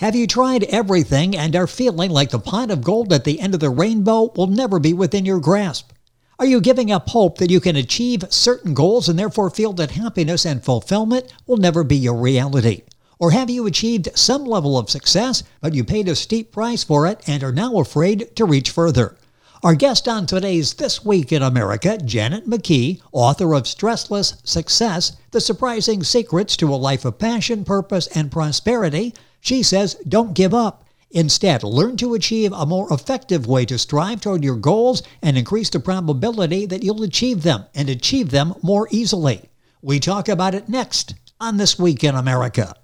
Have you tried everything and are feeling like the pot of gold at the end of the rainbow will never be within your grasp? Are you giving up hope that you can achieve certain goals and therefore feel that happiness and fulfillment will never be your reality? Or have you achieved some level of success, but you paid a steep price for it and are now afraid to reach further? Our guest on today's This Week in America, Janet McKee, author of Stressless Success, The Surprising Secrets to a Life of Passion, Purpose, and Prosperity. She says, don't give up. Instead, learn to achieve a more effective way to strive toward your goals and increase the probability that you'll achieve them and achieve them more easily. We talk about it next on This Week in America.